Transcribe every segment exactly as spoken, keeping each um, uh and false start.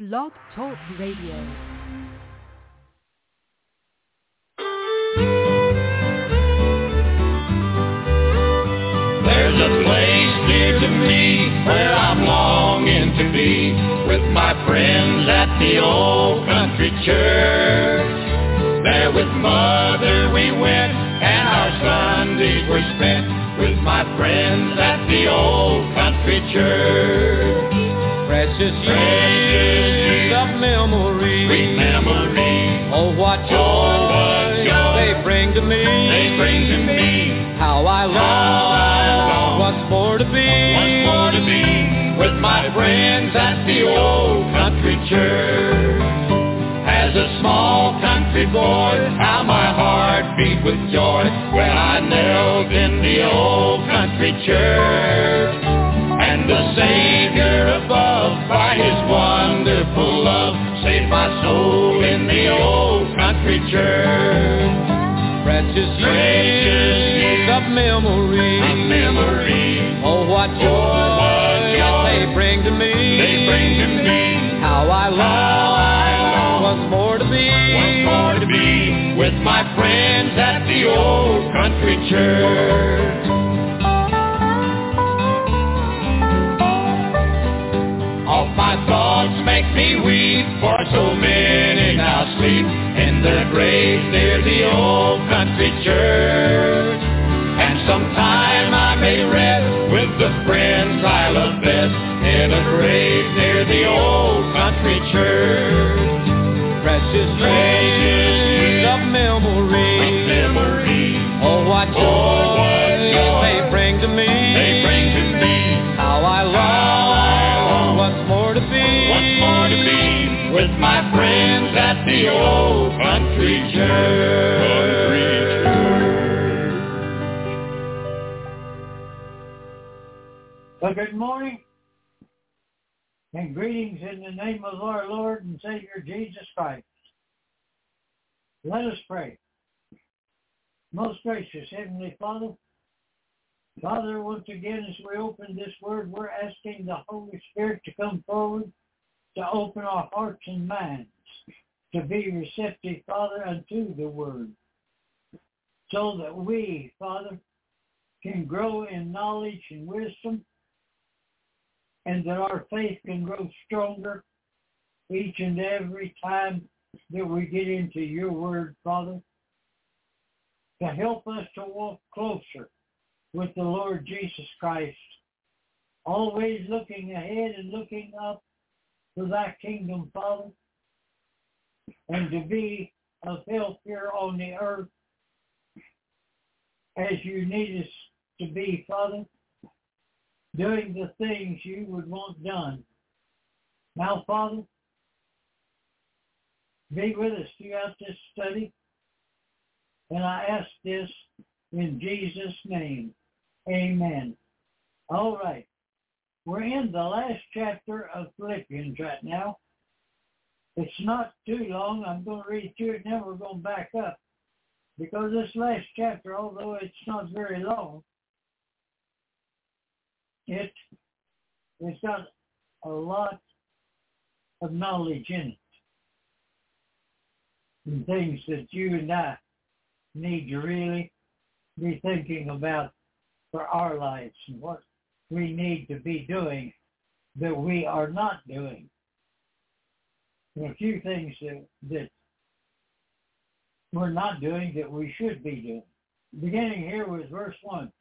Blog Talk Radio. There's a place near to me where I'm longing to be with my friends at the old country church. There with Mother we went and our Sundays were spent with my friends at the old country church. Precious years of memory, sweet memory. Oh, what joy, oh, what joy they bring to me. They bring to me. How I long, How I long once more to be, once more to be with my friends at the old country church. As a small country boy, how my heart beat with joy when I knelt in the old country church. And the Savior above, by His wonderful love, saved my soul in the old country church. Precious years of memory, of memory. Oh, what joy, oh, what joy they bring to me. They bring to me. How I long, How I long once more to be, once more to be with my friends at the old country church. All my thoughts make me weep, for so many now sleep in their graves near the old country church. And sometime I may rest with the friends I love best in a grave near the old country church. Precious years of memory, of memory. Oh, what joy, oh, what joy they bring to me. They bring to me. How I long, How I long once more to be, once more to be with my friends at the old country church. Well, good morning and greetings in the name of our Lord and Savior Jesus Christ. Let us pray. Most gracious Heavenly Father, Father, once again as we open this word, we're asking the Holy Spirit to come forward to open our hearts and minds to be receptive, Father, unto the word, so that we, Father, can grow in knowledge and wisdom, and that our faith can grow stronger each and every time that we get into your word, Father, to help us to walk closer with the Lord Jesus Christ, always looking ahead and looking up to thy kingdom, Father, and to be of help here on the earth as you need us to be, Father, doing the things you would want done. Now, Father, be with us throughout this study, and I ask this in Jesus' name. Amen. All right. We're in the last chapter of Philippians right now. It's not too long. I'm going to read through it, and then we're going to back up. Because this last chapter, although it's not very long, it, it's got a lot of knowledge in it. And things that you and I need to really be thinking about for our lives and what we need to be doing that we are not doing. There are a few things that, that we're not doing that we should be doing. Beginning here with verse one.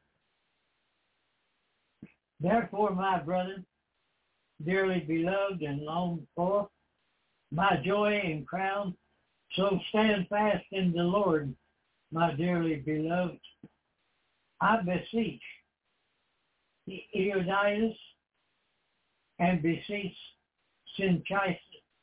Therefore, my brethren, dearly beloved and longed for, my joy and crown, so stand fast in the Lord, my dearly beloved. I beseech Epaphroditus and beseech Syntychus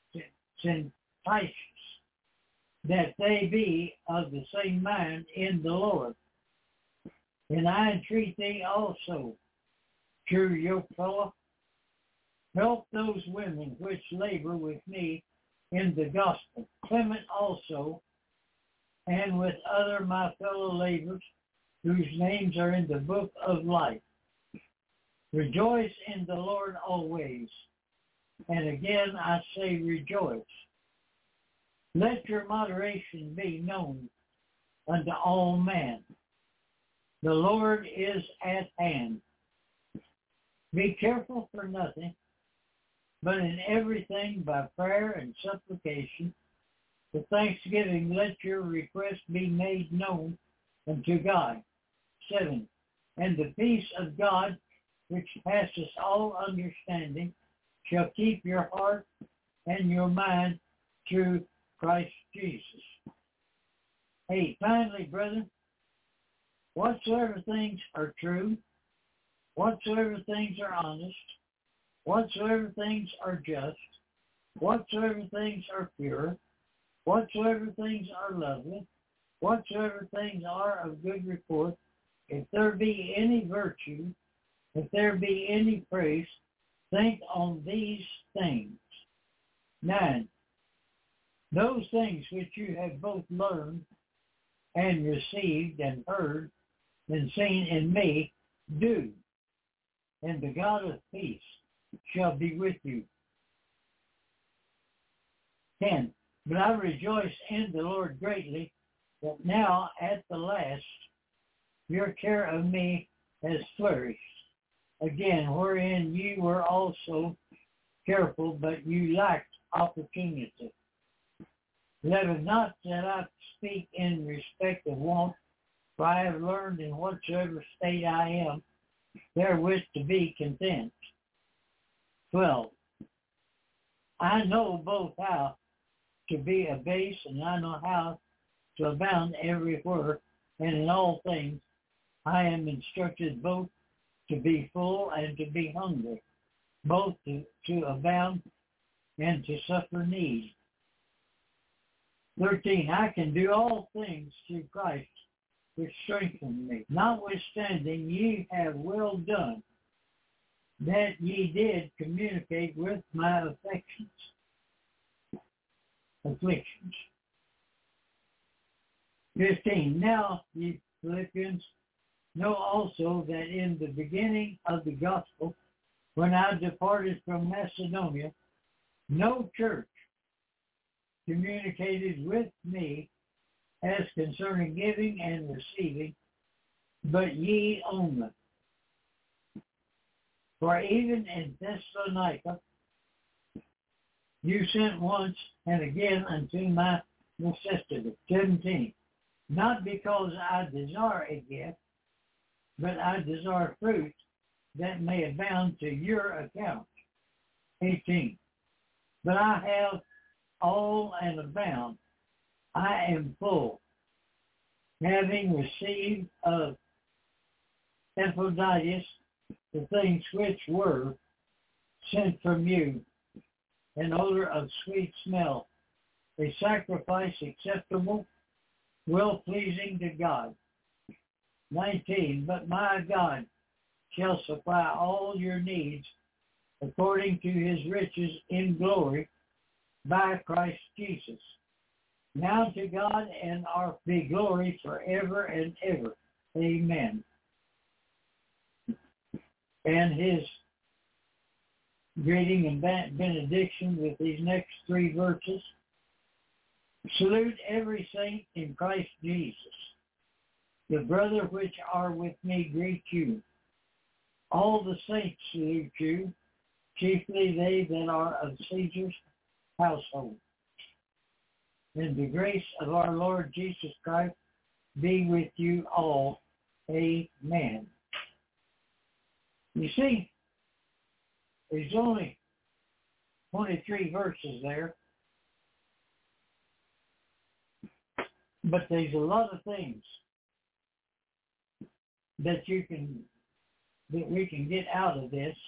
that they be of the same mind in the Lord. And I entreat thee also, true yokefellow, help those women which labor with me in the gospel, Clement also, and with other my fellow laborers, whose names are in the book of life. Rejoice in the Lord always. And again I say rejoice. Let your moderation be known unto all men. The Lord is at hand. Be careful for nothing, but in everything by prayer and supplication, with thanksgiving let your requests be made known unto God. Seven. And the peace of God, which passes all understanding, shall keep your heart and your mind through Christ Jesus. Hey, finally, brethren, whatsoever things are true, whatsoever things are honest, whatsoever things are just, whatsoever things are pure, whatsoever things are lovely, whatsoever things are of good report, if there be any virtue, if there be any praise, think on these things. Nine, those things which you have both learned and received and heard and seen in me, do, and the God of peace shall be with you. Ten, but I rejoice in the Lord greatly that now at the last your care of me has flourished. Again, wherein you were also careful, but you lacked opportunity. Let it not that I speak in respect of want, for I have learned in whatsoever state I am, therewith to be content. Twelve. I know both how to be abased, and I know how to abound everywhere, and in all things I am instructed both to be full and to be hungry, both to, to abound and to suffer need. Thirteen, I can do all things through Christ, which strengthens me. Notwithstanding, ye have well done, that ye did communicate with my affections, afflictions. Fifteen, now, ye Philippians, know also that in the beginning of the gospel, when I departed from Macedonia, no church communicated with me as concerning giving and receiving, but ye only. For even in Thessalonica, you sent once and again unto my necessity. Seventeen, not because I desire a gift, but I desire fruit that may abound to your account. Eighteen, but I have all and abound. I am full, having received of Epaphroditus the things which were sent from you, an odor of sweet smell, a sacrifice acceptable, well-pleasing to God. Nineteen, but my God shall supply all your needs according to his riches in glory by Christ Jesus. Now to God and our be glory forever and ever. Amen. And his greeting and benediction with these next three verses. Salute every saint in Christ Jesus. The brother which are with me greet you. All the saints salute you, chiefly they that are of Caesar's household. And the grace of our Lord Jesus Christ be with you all. Amen. You see, there's only twenty-three verses there, but there's a lot of things that you can, that we can get out of this.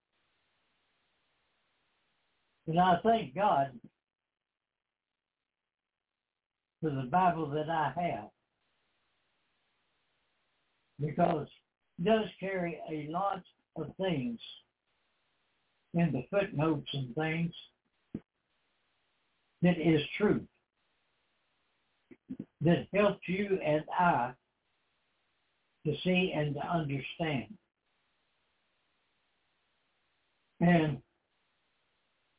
And I thank God for the Bible that I have, because it does carry a lot of things in the footnotes and things that is truth, that helps you and I to see and to understand. And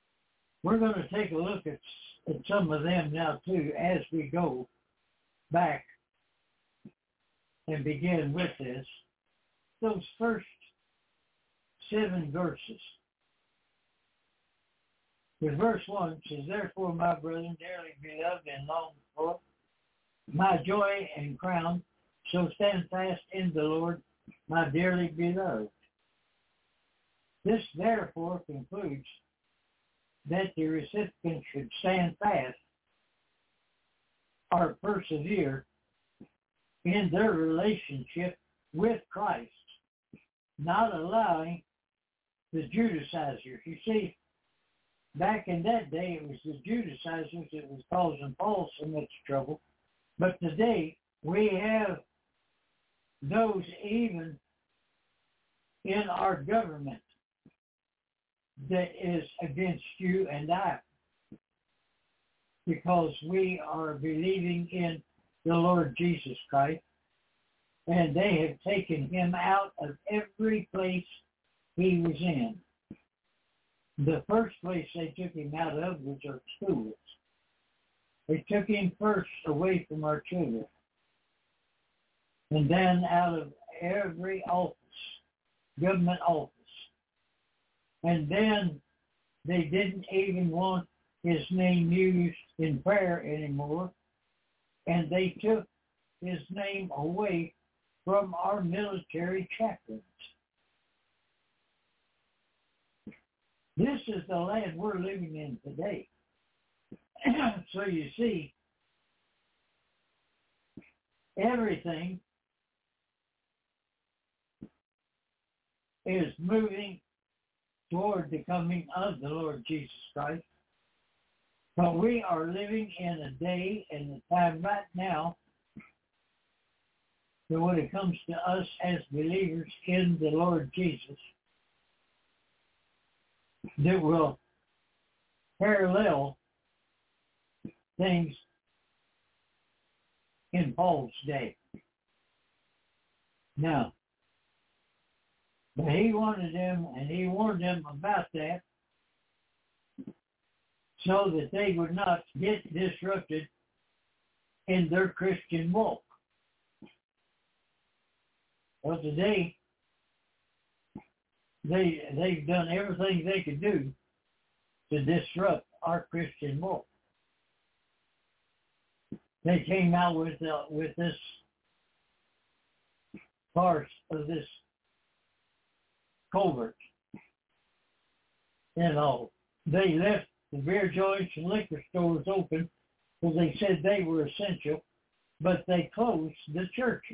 We're going to take a look at, at some of them now, too, as we go back and begin with this. Those first seven verses. With verse one says, "Therefore, my brethren, dearly beloved and longed for, my joy and crown, so stand fast in the Lord, my dearly beloved." This therefore concludes that the recipient should stand fast or persevere in their relationship with Christ, not allowing the Judaizers. You see, back in that day, it was the Judaizers that was causing Paul so much trouble. But today, we have those even in our government that is against you and I, because we are believing in the Lord Jesus Christ, and they have taken him out of every place he was in. The first place they took him out of was our schools. They took him first away from our children, and then out of every office, government office. And then they didn't even want his name used in prayer anymore, and they took his name away from our military chaplains. This is the land we're living in today. So you see, everything is moving toward the coming of the Lord Jesus Christ. But we are living in a day and a time right now that when it comes to us as believers in the Lord Jesus, that will parallel things in Paul's day. Now, but he wanted them, and he warned them about that so that they would not get disrupted in their Christian walk. Well, today, they, they've done everything they could do to disrupt our Christian walk. They came out with uh, with this farce of this covert. You know, they left the beer joints and liquor stores open because they said they were essential, but they closed the churches.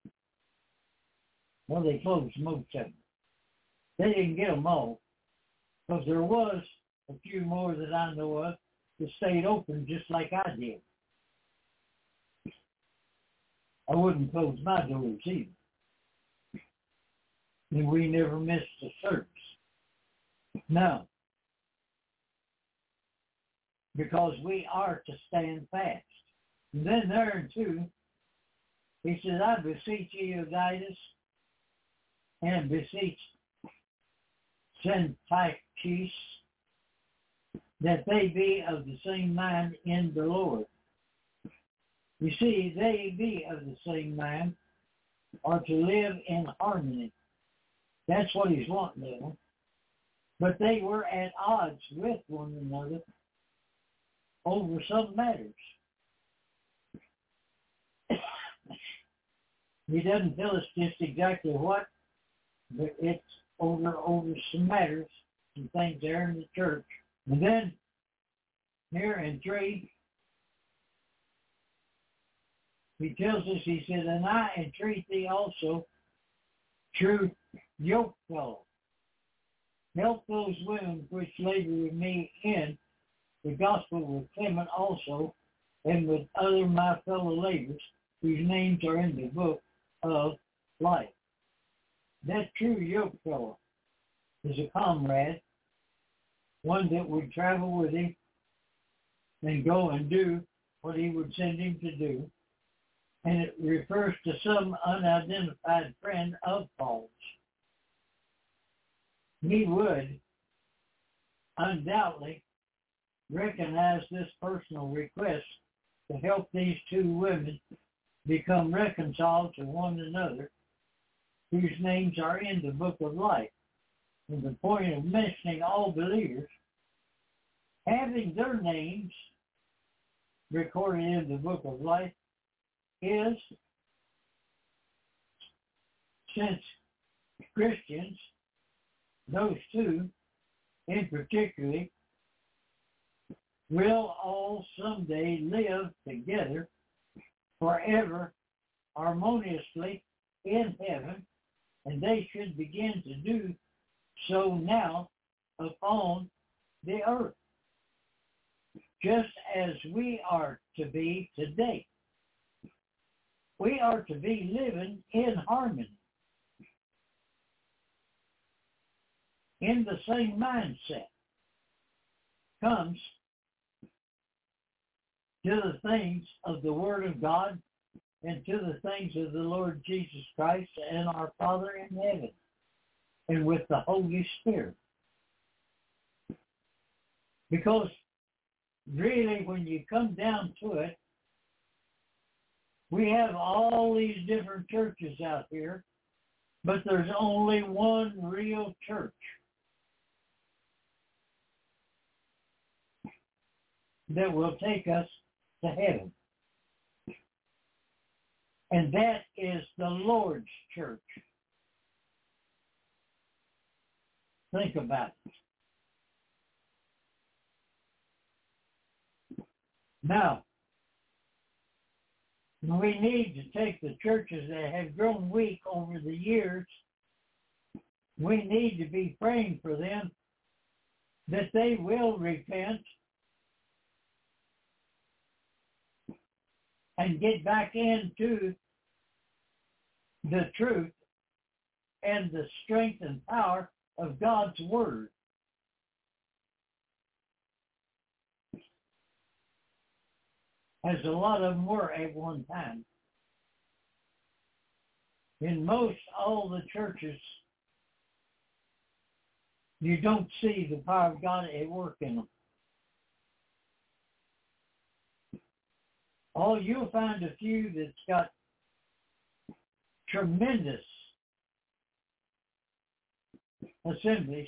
Well, they closed most of them. They didn't get them all, because there was a few more that I know of that stayed open just like I did. I wouldn't close my doors either. And we never missed a service. No. Because we are to stand fast. And then there in two, he says, "I beseech you, Euodias, and beseech Syntychus, that they be of the same mind in the Lord." You see, they be of the same mind, or to live in harmony. That's what he's wanting them. But they were at odds with one another over some matters. He doesn't tell us just exactly what, but it's over over some matters, some things there in the church. And then here in three, he tells us, he said, "And I entreat thee also, true yoke fellow, help those women which labor with me in the gospel with Clement also, and with other my fellow laborers, whose names are in the book of life." That true yoke fellow is a comrade, one that would travel with him and go and do what he would send him to do. And it refers to some unidentified friend of Paul's. He would undoubtedly recognize this personal request to help these two women become reconciled to one another, whose names are in the book of life. And the point of mentioning all believers, having their names recorded in the book of life, is, since Christians, those two in particular, will all someday live together forever harmoniously in heaven, and they should begin to do so now upon the earth, just as we are to be today. We are to be living in harmony, in the same mindset comes to the things of the Word of God and to the things of the Lord Jesus Christ and our Father in heaven, and with the Holy Spirit. Because really, when you come down to it, we have all these different churches out here, but there's only one real church that will take us to heaven. And that is the Lord's church. Think about it. Now, we need to take the churches that have grown weak over the years. We need to be praying for them that they will repent and get back into the truth and the strength and power of God's Word. As a lot of them were at one time. In most all the churches, you don't see the power of God at work in them. Oh, you'll find a few that's got tremendous assemblies.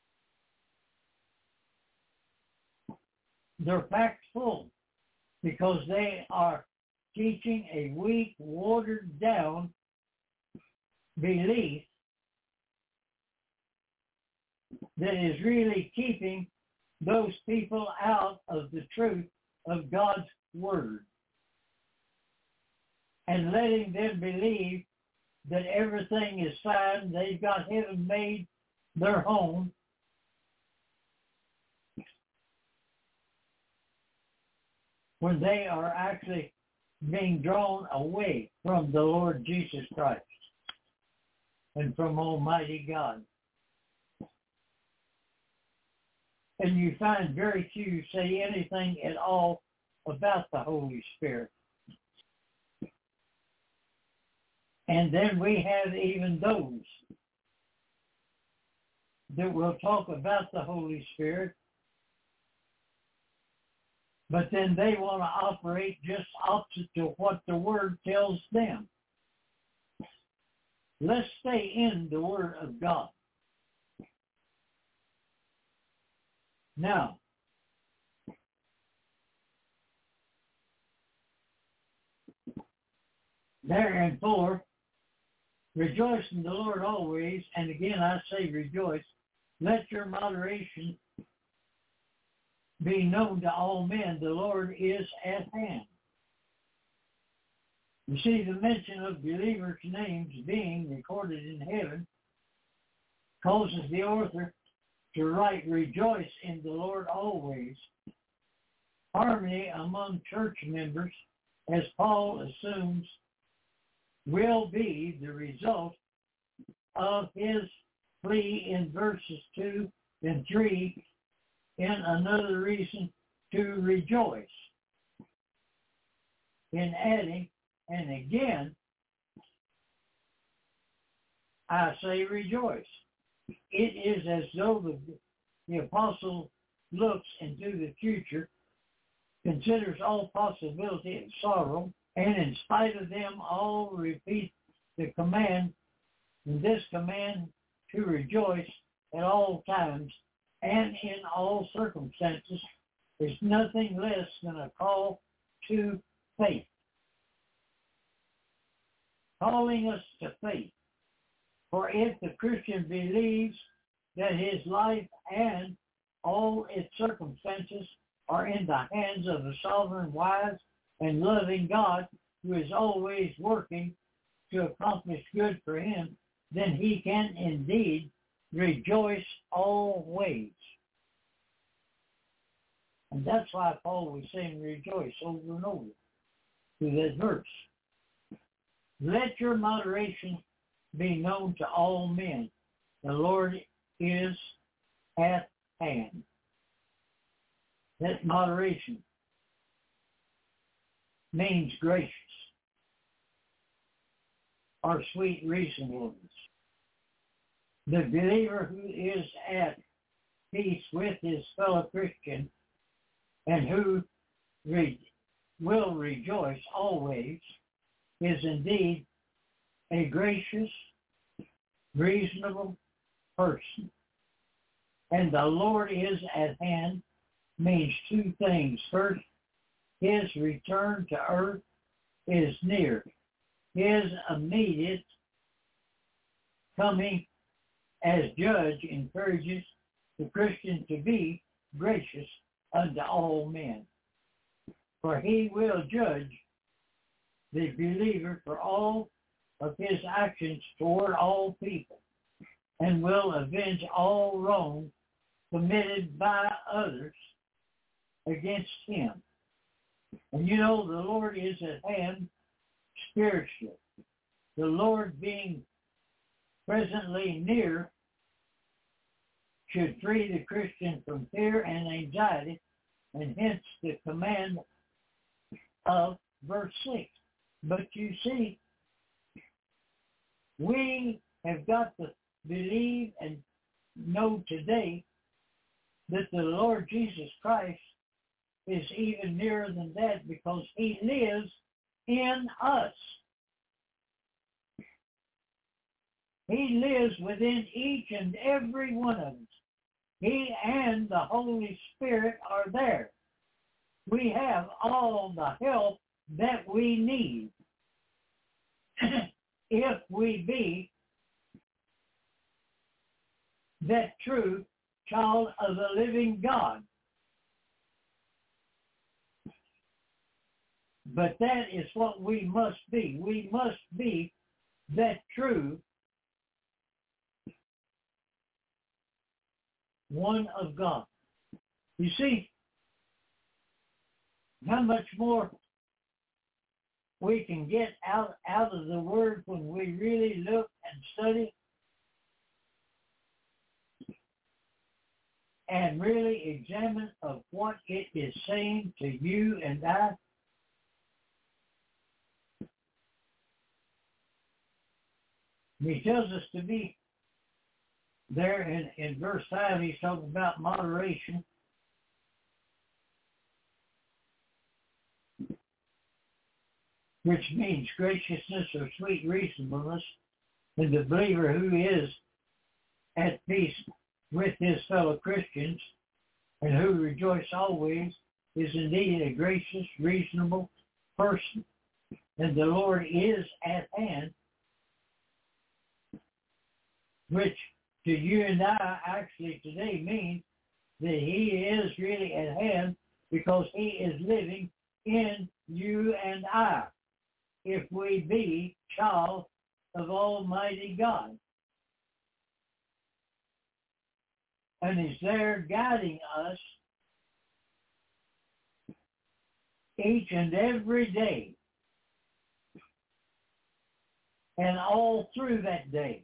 They're packed full because they are teaching a weak, watered-down belief that is really keeping those people out of the truth of God's Word and letting them believe that everything is fine, they've got heaven made their home, when they are actually being drawn away from the Lord Jesus Christ and from Almighty God. And you find very few say anything at all about the Holy Spirit. And then we have even those that will talk about the Holy Spirit, but then they want to operate just opposite to what the Word tells them. Let's stay in the Word of God. Now, there and four, rejoice in the Lord always, and again I say rejoice. Let your moderation be known to all men. The Lord is at hand. You see, the mention of believers' names being recorded in heaven causes the author to write, rejoice in the Lord always. Harmony among church members, as Paul assumes, will be the result of his plea in verses two and three in another reason to rejoice. In adding, and again, I say rejoice. It is as though the, the apostle looks into the future, considers all possibility and sorrow, and in spite of them all repeat the command, and this command to rejoice at all times and in all circumstances is nothing less than a call to faith. Calling us to faith. For if the Christian believes that his life and all its circumstances are in the hands of a sovereign, wise, and loving God who is always working to accomplish good for him, then he can indeed rejoice always. And that's why Paul was saying rejoice over and over through that verse. Let your moderation be known to all men. The Lord is at hand. That moderation means gracious or sweet reasonableness. The believer who is at peace with his fellow Christian and who re- will rejoice always is indeed a gracious, reasonable person. And the Lord is at hand means two things. First, his return to earth is near. His immediate coming as judge encourages the Christian to be gracious unto all men. For he will judge the believer for all of his actions toward all people, and will avenge all wrong committed by others against him. And you know, the Lord is at hand spiritually. The Lord being presently near should free the Christian from fear and anxiety, and hence the command of verse six. But you see, we have got to believe and know today that the Lord Jesus Christ is even nearer than that, because he lives in us. He lives within each and every one of us. He and the Holy Spirit are there. We have all the help that we need if we be that true child of the living God. But that is what we must be. We must be that true one of God. You see how much more we can get out, out of the Word when we really look and study and really examine of what it is saying to you and I. He tells us to be there in, in verse five. He's talking about moderation. Which means graciousness or sweet reasonableness. And the believer who is at peace with his fellow Christians and who rejoice always is indeed a gracious, reasonable person. And the Lord is at hand, which to you and I actually today means that he is really at hand, because he is living in you and I, if we be child of Almighty God. And he's there guiding us each and every day, and all through that day.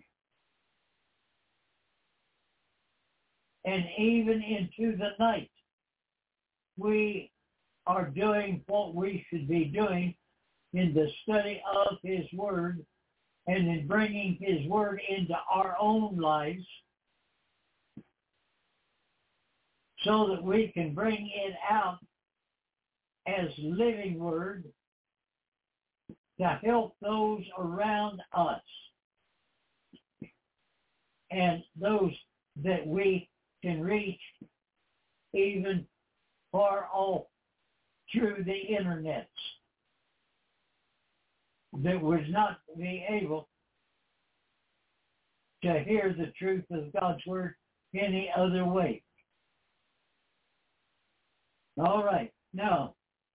And even into the night, we are doing what we should be doing in the study of his Word and in bringing his Word into our own lives so that we can bring it out as living word to help those around us and those that we can reach even far off through the internet that would not be able to hear the truth of God's word any other way. All right. Now,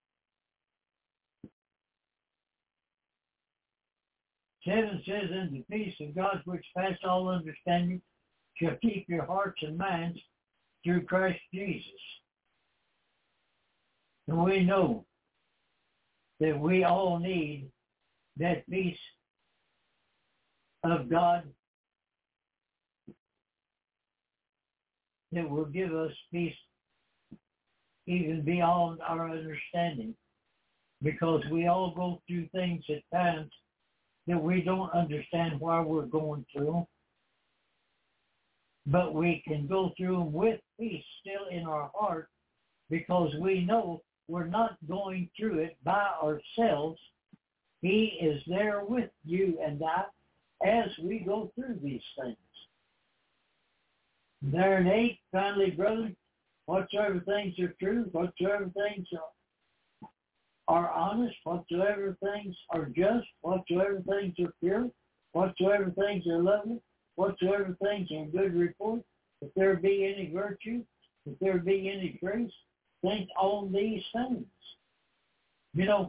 seven says, and the peace of God which passeth all understanding shall keep your hearts and minds through Christ Jesus. And we know that we all need that peace of God that will give us peace even beyond our understanding, because we all go through things at times that we don't understand why we're going through, but we can go through them with peace still in our heart, because we know we're not going through it by ourselves. He is there with you and I as we go through these things. There in eight, finally, brethren, whatsoever things are true, whatsoever things are, are honest, whatsoever things are just, whatsoever things are pure, whatsoever things are lovely, whatsoever things are good report, if there be any virtue, if there be any praise, think on these things. You know,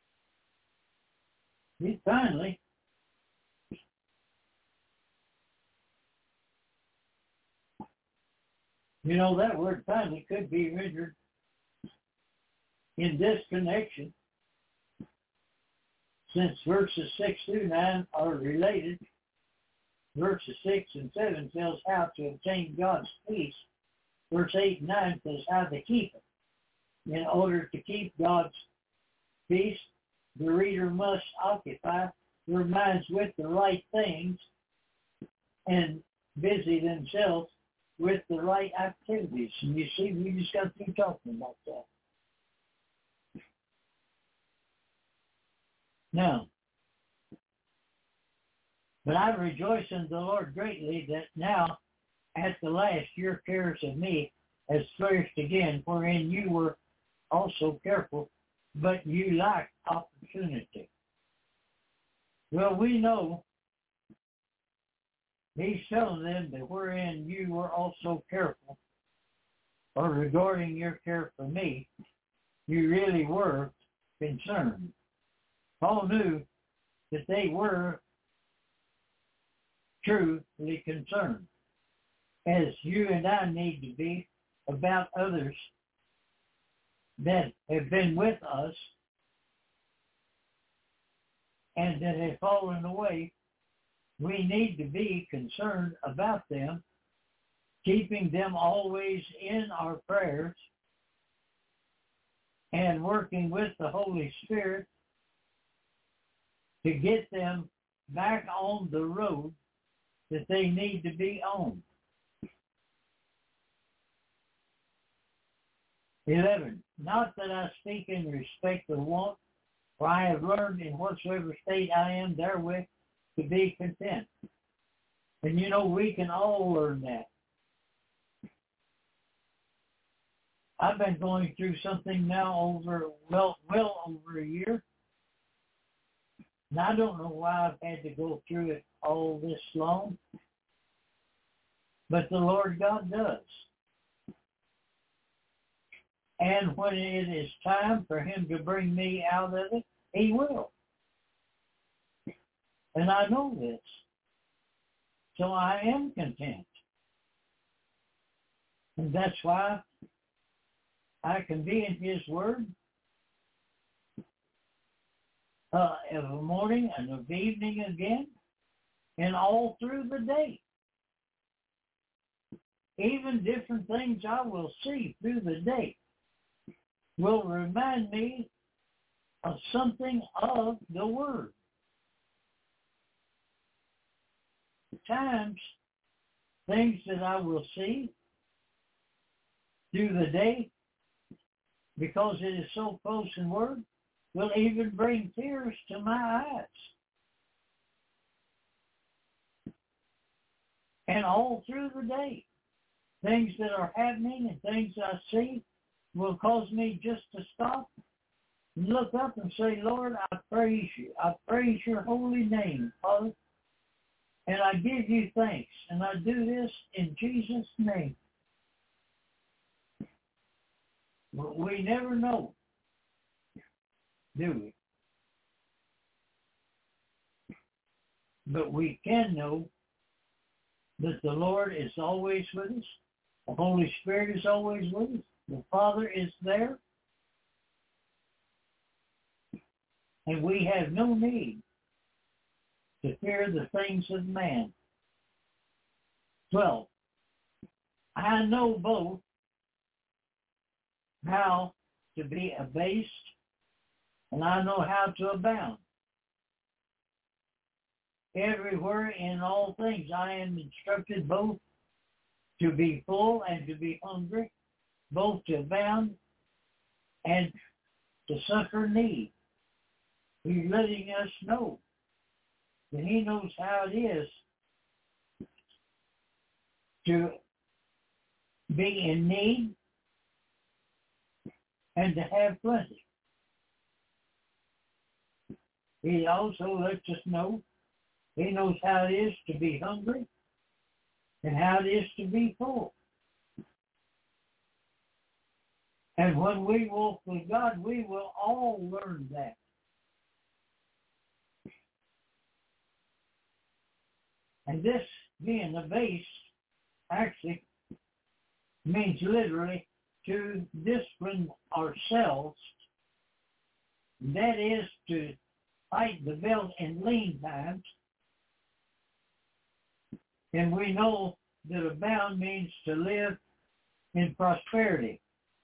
he finally You know, that word finally could be rendered in this connection, since verses six through nine are related. Verses six and seven tells how to obtain God's peace. Verse eight and nine says how to keep it. In order to keep God's peace, the reader must occupy their minds with the right things and busy themselves with the right activities. And you see, we just got through talking about that. Now, but I rejoice in the Lord greatly that now, at the last, your cares of me has flourished again, wherein you were also careful, but you lacked opportunity. Well, we know he's telling them that wherein you were also careful, or regarding your care for me, you really were concerned. Paul knew that they were truly concerned, as you and I need to be about others that have been with us and that have fallen away. We need to be concerned about them, keeping them always in our prayers and working with the Holy Spirit to get them back on the road that they need to be on. eleven. Not that I speak in respect of want, for I have learned in whatsoever state I am therewith to be content. And you know, we can all learn that. I've been going through something now over, well, well over a year. And I don't know why I've had to go through it all this long. But the Lord God does. And when it is time for him to bring me out of it, he will. And I know this. So I am content. And that's why I can be in his word uh, of a morning and of evening again, and all through the day. Even different things I will see through the day will remind me of something of the word. At times, things that I will see through the day, because it is so close in word, will even bring tears to my eyes. And all through the day, things that are happening and things I see will cause me just to stop and look up and say, Lord, I praise you. I praise your holy name, Father. And I give you thanks. And I do this in Jesus' name. But we never know, do we? But we can know that the Lord is always with us. The Holy Spirit is always with us. The Father is there. And we have no need to fear the things of man. twelve. I know both how to be abased, and I know how to abound. Everywhere in all things I am instructed both to be full and to be hungry, both to abound and to suffer need. He's letting us know that he knows how it is to be in need and to have plenty. He also lets us know he knows how it is to be hungry and how it is to be full. And when we walk with God, we will all learn that. And this being abased actually means literally to discipline ourselves. That is to tighten the belt in lean times. And we know that abound means to live in prosperity.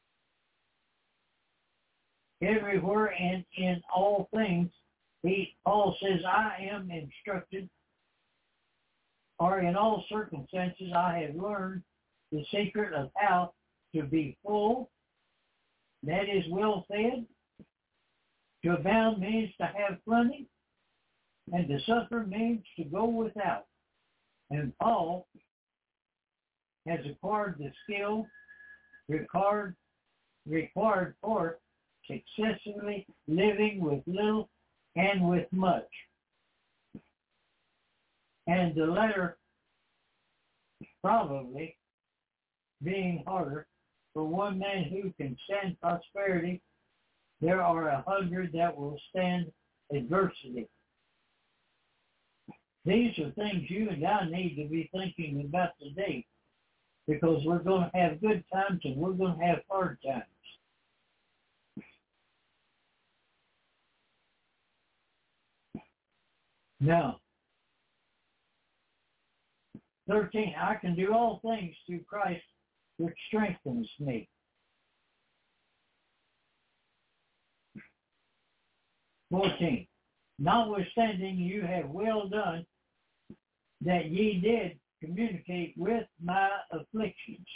Everywhere and in all things, he, Paul says, I am instructed, or in all circumstances I have learned the secret of how to be full, that is well fed. To abound means to have plenty, and to suffer means to go without. And Paul has acquired the skill required, required for successfully living with little and with much. And the latter probably being harder. For one man who can stand prosperity, there are a hundred that will stand adversity. These are things you and I need to be thinking about today, because we're going to have good times and we're going to have hard times. Now, thirteen, I can do all things through Christ which strengthens me. fourteen, notwithstanding you have well done that ye did communicate with my afflictions.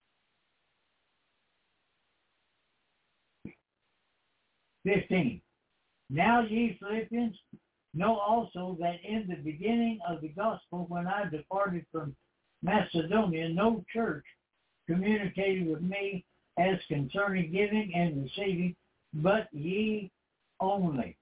fifteen, now ye Philippians know also that in the beginning of the gospel, when I departed from Macedonia, no church communicated with me as concerning giving and receiving, but ye only.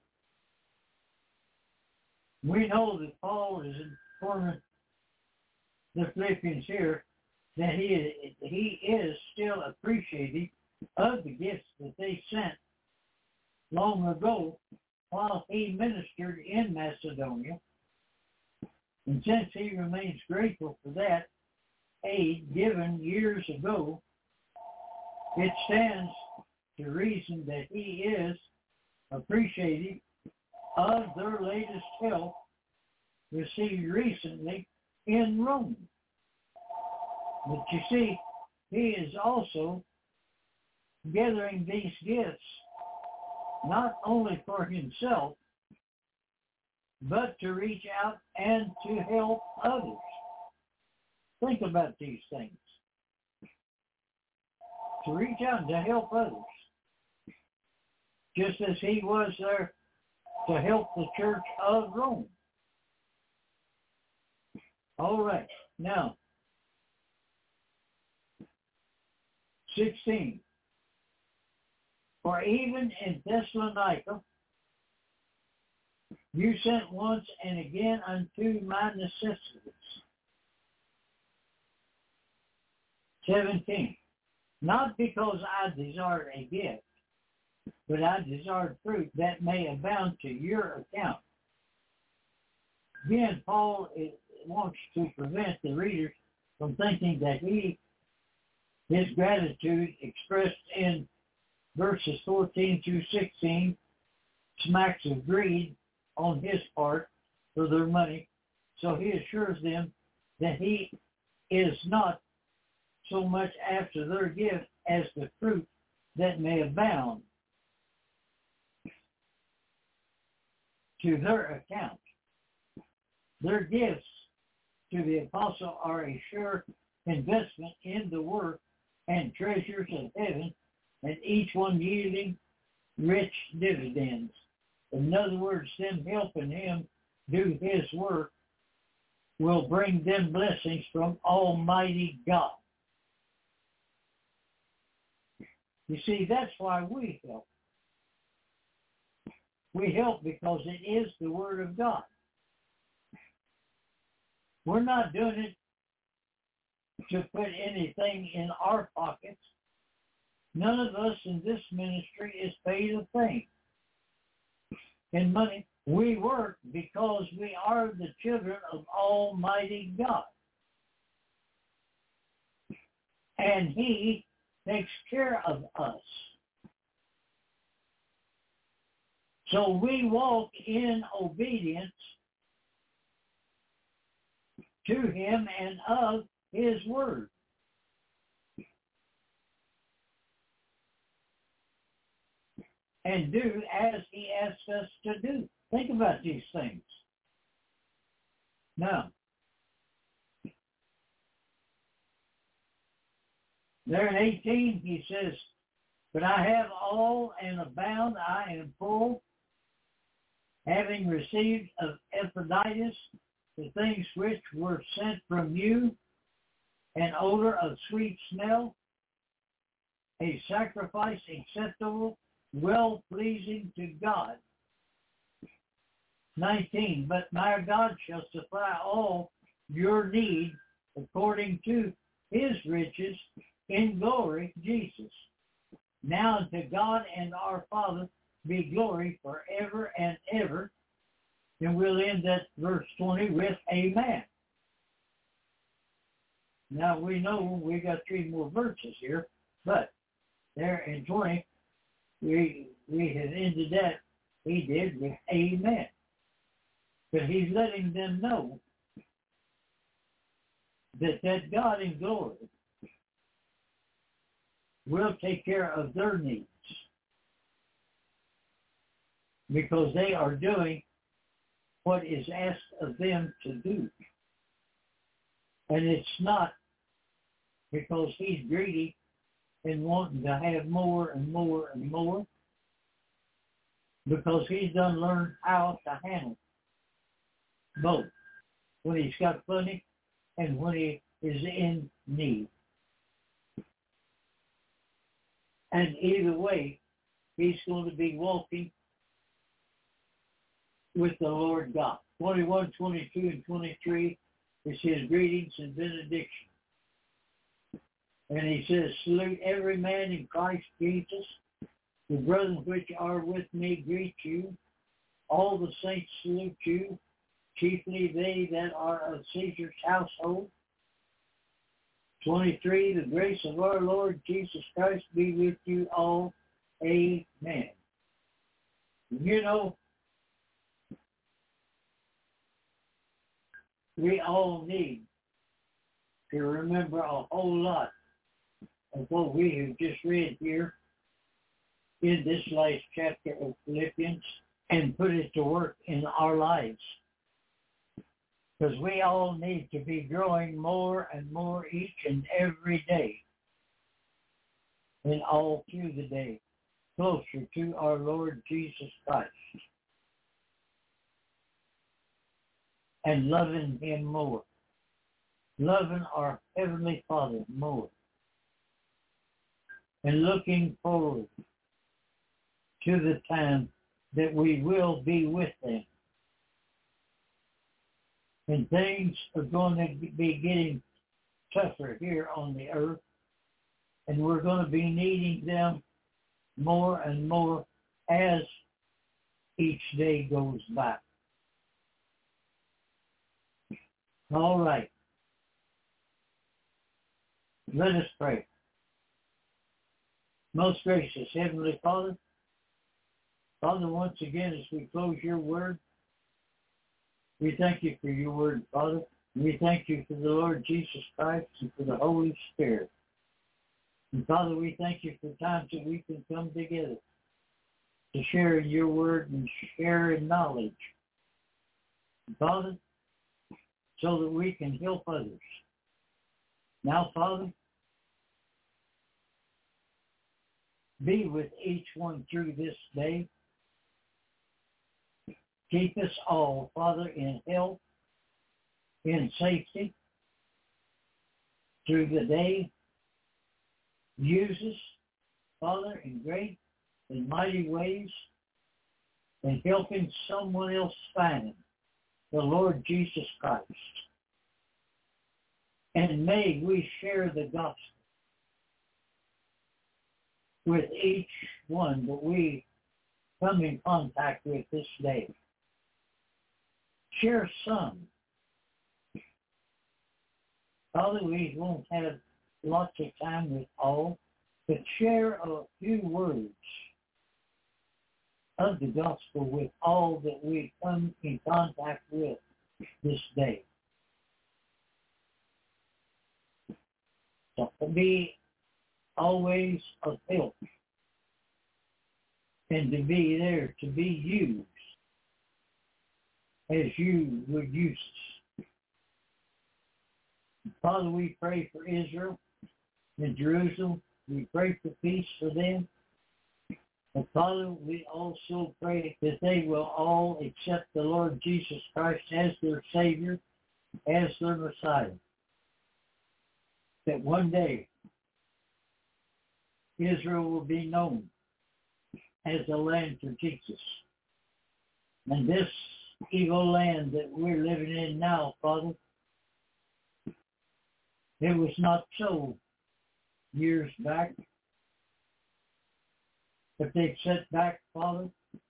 We know that Paul is informing the Philippians here that he is, he is still appreciative of the gifts that they sent long ago while he ministered in Macedonia. And since he remains grateful for that aid given years ago, it stands to reason that he is appreciative of their latest help received recently in Rome. But you see, he is also gathering these gifts not only for himself, but to reach out and to help others. Think about these things. to reach out and to help others. Just as he was there to help the church of Rome. All right. Now, sixteen. For even in Thessalonica, you sent once and again unto my necessities. seventeen. Not because I desired a gift, but I desired fruit that may abound to your account. Again, Paul wants to prevent the readers from thinking that he, his gratitude expressed in verses fourteen through sixteen smacks of greed on his part for their money. So he assures them that he is not so much after their gift as the fruit that may abound to their account. Their gifts to the apostle are a sure investment in the work and treasures of heaven, and each one yielding rich dividends. In other words, them helping him do his work will bring them blessings from Almighty God. You see, that's why we help. We help because it is the Word of God. We're not doing it to put anything in our pockets. None of us in this ministry is paid a thing in money. We work because we are the children of Almighty God. And He takes care of us. So we walk in obedience to Him and of His Word. And do as He asks us to do. Think about these things. Now, there in eighteen, he says, but I have all and abound, I am full, having received of Epaphroditus the things which were sent from you, an odor of sweet smell, a sacrifice acceptable, well-pleasing to God. nineteen, but my God shall supply all your need according to His riches in glory, Jesus. Now unto God and our Father be glory forever and ever. And we'll end that verse twenty with amen. Now we know we got three more verses here, but there in twenty, we we had ended that, he did, with amen. But he's letting them know that that God in glory will take care of their needs because they are doing what is asked of them to do. And it's not because he's greedy and wanting to have more and more and more, because he's done learned how to handle both when he's got plenty and when he is in need. And either way, he's going to be walking with the Lord God. twenty-one, twenty-two, and twenty-three is his greetings and benediction. And he says, salute every man in Christ Jesus. The brethren which are with me greet you. All the saints salute you, chiefly they that are of Caesar's household. twenty-three, the grace of our Lord Jesus Christ be with you all. Amen. You know, we all need to remember a whole lot of what we have just read here in this last chapter of Philippians and put it to work in our lives. Because we all need to be growing more and more each and every day. and all through the day closer to our Lord Jesus Christ and loving him more, loving our Heavenly Father more, and looking forward to the time that we will be with them. And things are going to be getting tougher here on the earth, and we're going to be needing them more and more as each day goes by. All right. Let us pray. Most gracious Heavenly Father, Father, once again, as we close your word, we thank you for your word, Father. We thank you for the Lord Jesus Christ and for the Holy Spirit. And Father, we thank you for times that we can come together to share in your word and share in knowledge. Father, so that we can help others. Now, Father, be with each one through this day. Keep us all, Father, in health, in safety through the day. Use us, Father, in great and mighty ways in helping someone else find the Lord Jesus Christ. And may we share the gospel with each one that we come in contact with this day. Share some. Father, we won't have lots of time with all, but share a few words of the gospel with all that we come in contact with this day. So to be always of help and to be there to be used as you would use us. Father, we pray for Israel and Jerusalem. We pray for peace for them. And Father, we also pray that they will all accept the Lord Jesus Christ as their Savior, as their Messiah. That one day Israel will be known as the land for Jesus. And this evil land that we're living in now, Father, it was not so years back, but they've set back, Father,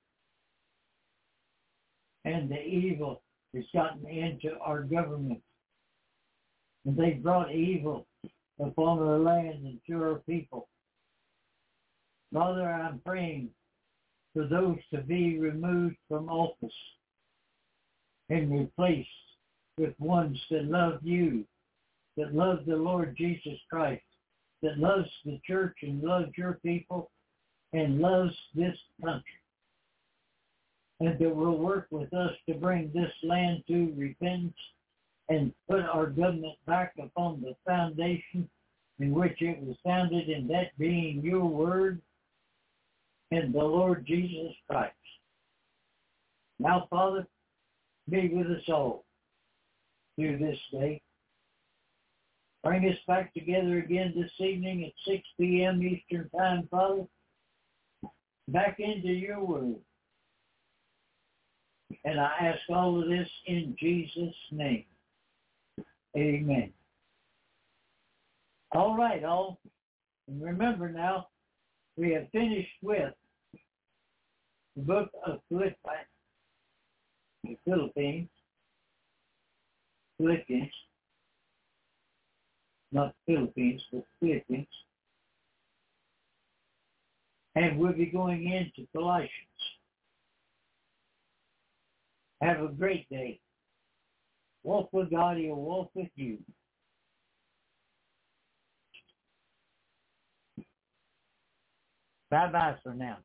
and the evil has gotten into our government. And they've brought evil upon our land and to our people. Father, I'm praying for those to be removed from office and replaced with ones that love you, that love the Lord Jesus Christ, that loves the church and loves your people and loves this country, and that will work with us to bring this land to repentance and put our government back upon the foundation in which it was founded, and that being your word and the Lord Jesus Christ. Now, Father, be with us all through this day. Bring us back together again this evening at six p.m. Eastern Time, Father, back into your word. And I ask all of this in Jesus' name. Amen. All right, all. And remember now, we have finished with the book of Philippians, the Philippines, Philippians, not Philippines, but Philippians. And we'll be going into Colossians. Have a great day. Walk with God, He'll walk with you. Bye-bye for now.